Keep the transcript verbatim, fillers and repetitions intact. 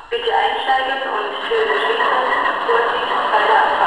Bitte einsteigen und für Geschichte Vorsicht bei der